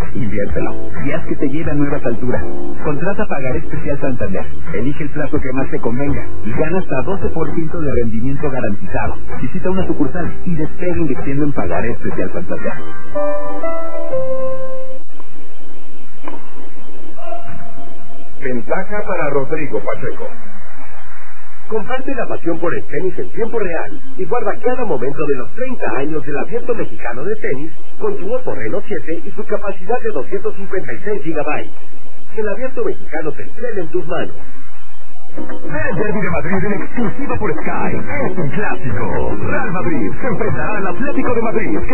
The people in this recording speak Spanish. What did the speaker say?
Inviértelo y haz que te lleve a nuevas alturas. Contrata Pagaré Especial Santander. Elige el plazo que más te convenga y gana hasta 12% de rendimiento garantizado. Visita una sucursal y despega invirtiendo en Pagaré Especial Santander. Ventaja para Rodrigo Pacheco. Comparte la pasión por el tenis en tiempo real y guarda cada momento de los 30 años del Abierto Mexicano de Tenis con tu Oppo Reno 7 y su capacidad de 256 GB. El Abierto Mexicano te estrena en tus manos. El Derby de Madrid en exclusiva por Sky es un clásico. Real Madrid se enfrentará al Atlético de Madrid.